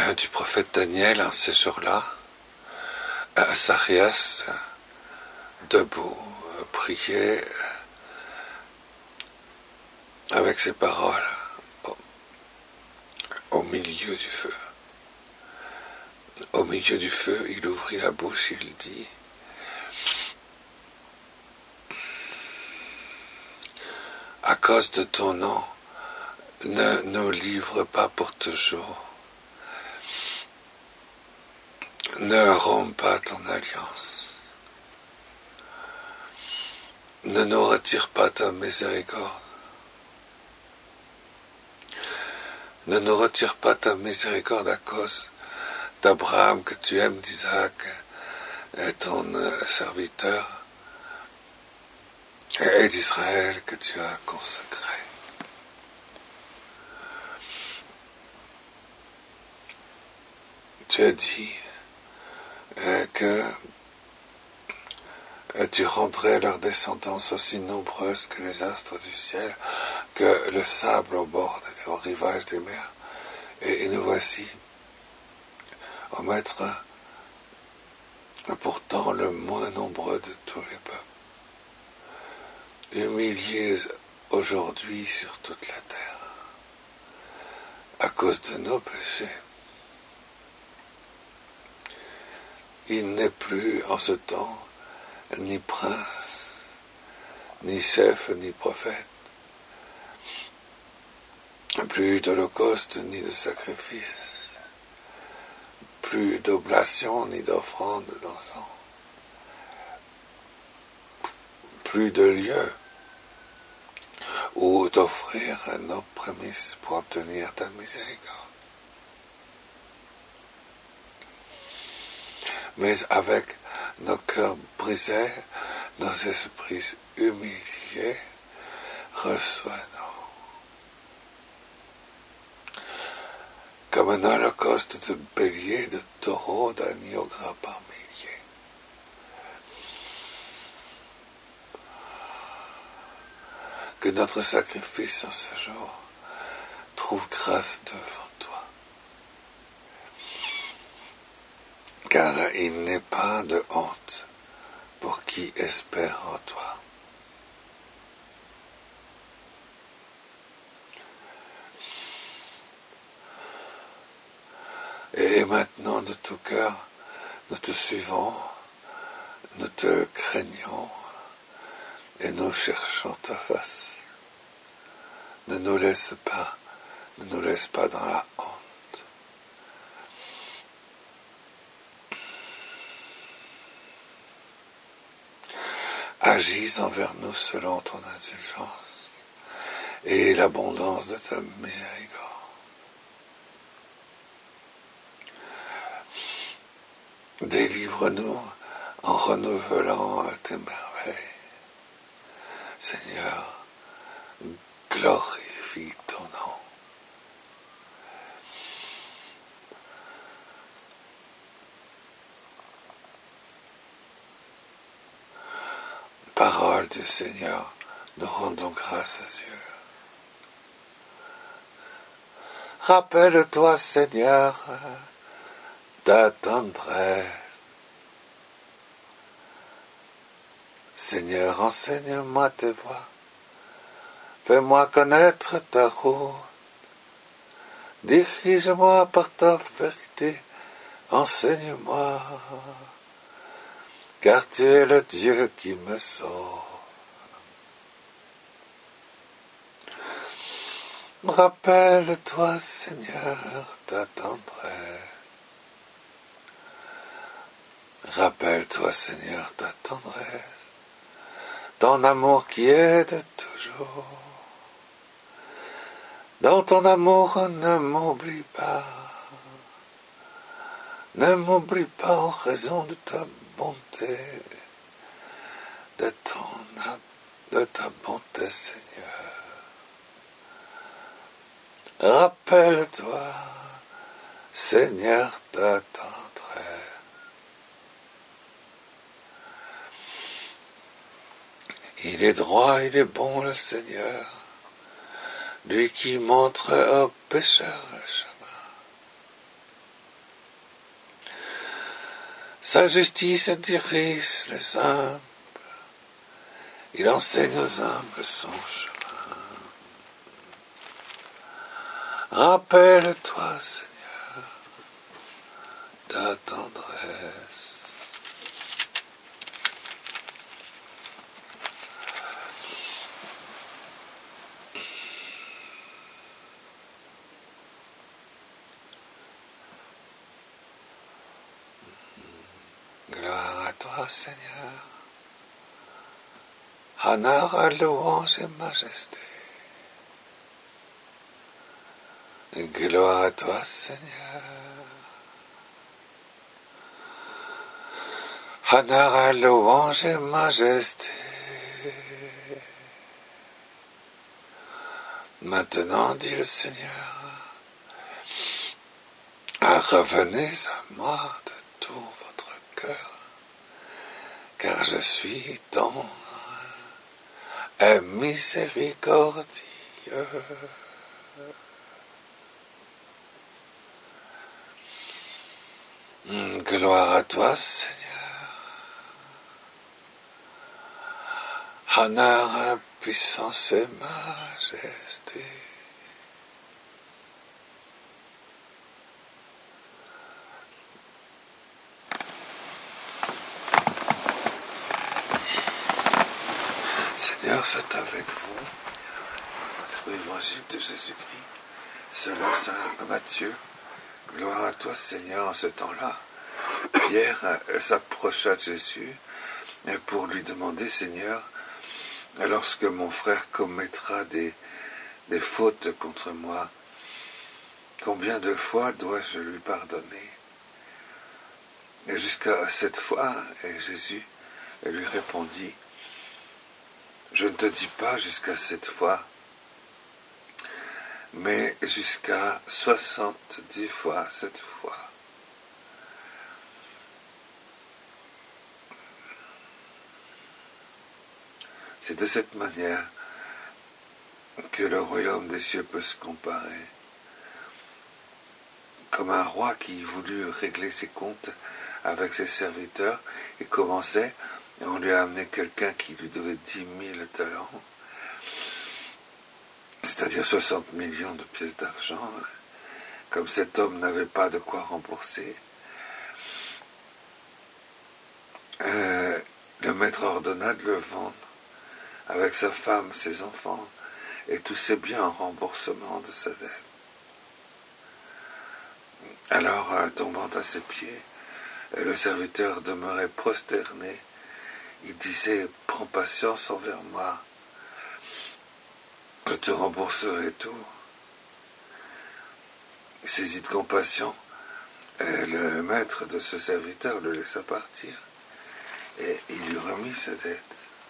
du prophète Daniel en ces jours-là, Azarias, debout, priait avec ses paroles au milieu du feu. Au milieu du feu, il ouvrit la bouche, il dit: à cause de ton nom, ne nous livre pas pour toujours. Ne romps pas ton alliance. Ne nous retire pas ta miséricorde. Ne nous retire pas ta miséricorde à cause d'Abraham que tu aimes, d'Isaac, ton serviteur, et d'Israël que tu as consacré. Tu as dit que tu rendrais leur descendance aussi nombreuse que les astres du ciel, que le sable au rivage des mers. Et nous voici, ô Maître, pourtant le moins nombreux de tous les peuples, humiliés aujourd'hui sur toute la terre, à cause de nos péchés. Il n'est plus en ce temps ni prince, ni chef, ni prophète, plus d'holocauste, ni de sacrifice, plus d'oblation, ni d'offrande d'encens, plus de lieu où d'offrir nos prémices pour obtenir ta miséricorde. Mais avec nos cœurs brisés, nos esprits humiliés, reçois-nous. Comme un holocauste de béliers, de taureaux, d'agneaux gras par milliers. Que notre sacrifice en ce jour trouve grâce devant toi. Car il n'est pas de honte pour qui espère en toi. Et maintenant, de tout cœur, nous te suivons, nous te craignons et nous cherchons ta face. Ne nous laisse pas dans la honte. Agis envers nous selon ton indulgence et l'abondance de ta miséricorde. Délivre-nous en renouvelant tes merveilles. Seigneur, glorifie ton nom. Parole du Seigneur, nous rendons grâce à Dieu. Rappelle-toi, Seigneur, ta tendresse. Seigneur, enseigne-moi tes voies. Fais-moi connaître ta route. Dirige-moi par ta vérité. Enseigne-moi. Car tu es le Dieu qui me sauve. Rappelle-toi, Seigneur, ta tendresse. Rappelle-toi, Seigneur, ta tendresse. Ton amour qui est de toujours. Dans ton amour, ne m'oublie pas. Ne m'oublie pas en raison de ta bonté, de ta bonté, Seigneur. Rappelle-toi, Seigneur, ta tendresse. Il est droit, il est bon, le Seigneur, lui qui montre aux pécheurs le chemin. Sa justice dirige les humbles. Il enseigne aux humbles son chemin. Rappelle-toi, Seigneur, ta tendresse. Gloire à toi, Seigneur. Honneur, louange et majesté. Gloire à toi, Seigneur. Honneur, louange et majesté. Maintenant, dit le Seigneur, revenez à moi de tout votre cœur, car je suis tendre et miséricordieux. Gloire à toi, Seigneur. Honneur, puissance et majesté. Seigneur, c'est avec vous. L'évangile de Jésus-Christ, selon saint Matthieu. Gloire à toi, Seigneur, en ce temps-là. Pierre s'approcha de Jésus pour lui demander, Seigneur, lorsque mon frère commettra des fautes contre moi, combien de fois dois-je lui pardonner? Et jusqu'à 7 fois, et Jésus lui répondit, je ne te dis pas jusqu'à 7 fois, mais jusqu'à 70 fois 7 fois. C'est de cette manière que le royaume des cieux peut se comparer. Comme un roi qui voulut régler ses comptes avec ses serviteurs et commençait, et on lui a amené quelqu'un qui lui devait 10 000 talents, c'est-à-dire 60 millions de pièces d'argent. Comme cet homme n'avait pas de quoi rembourser, le maître ordonna de le vendre avec sa femme, ses enfants et tous ses biens en remboursement de sa dette. Alors, tombant à ses pieds, le serviteur demeurait prosterné. Il disait, prends patience envers moi, je te rembourserai tout. Saisi de compassion, le maître de ce serviteur le laissa partir et il lui remit sa dette.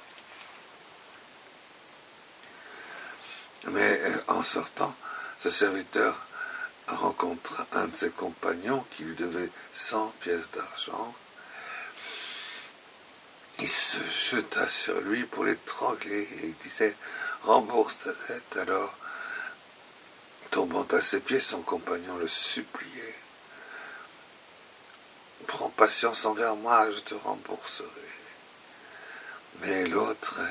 Mais en sortant, ce serviteur rencontra un de ses compagnons qui lui devait 100 pièces d'argent. Il se jeta sur lui pour l'étrangler et il disait « Rembourse ta dette ». Alors, tombant à ses pieds, son compagnon le suppliait « Prends patience envers moi, je te rembourserai ». Mais l'autre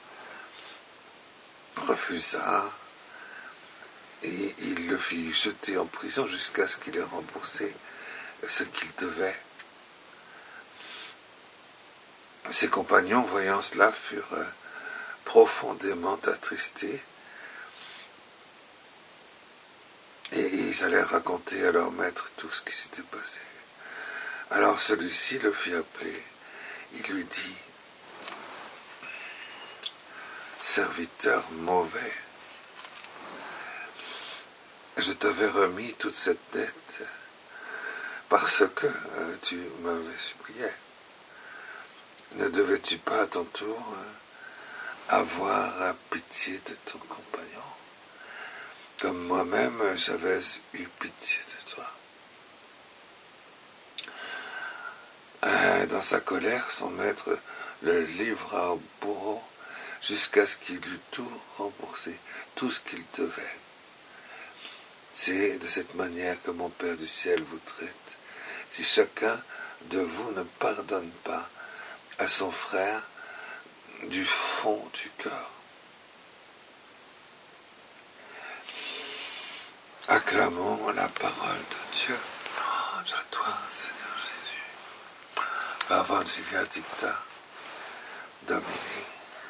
refusa et il le fit jeter en prison jusqu'à ce qu'il ait remboursé ce qu'il devait. Ses compagnons, voyant cela, furent profondément attristés et ils allèrent raconter à leur maître tout ce qui s'était passé. Alors celui-ci le fit appeler, il lui dit « Serviteur mauvais, je t'avais remis toute cette dette parce que tu m'avais supplié. Ne devais-tu pas à ton tour avoir pitié de ton compagnon, comme moi-même j'avais eu pitié de toi ?» Dans sa colère, son maître le livra au bourreau jusqu'à ce qu'il eût tout remboursé, tout ce qu'il devait. C'est de cette manière que mon Père du ciel vous traite, si chacun de vous ne pardonne pas à son frère du fond du cœur. Acclamons la parole de Dieu. Louange à toi, Seigneur Jésus. Evangelia dicta, Domini,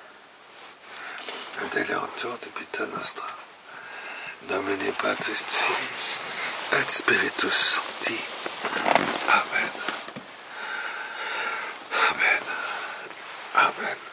deleantur debita nostra, Domini Patris Filii, et Spiritus Sancti. Amen. Amen. Amen.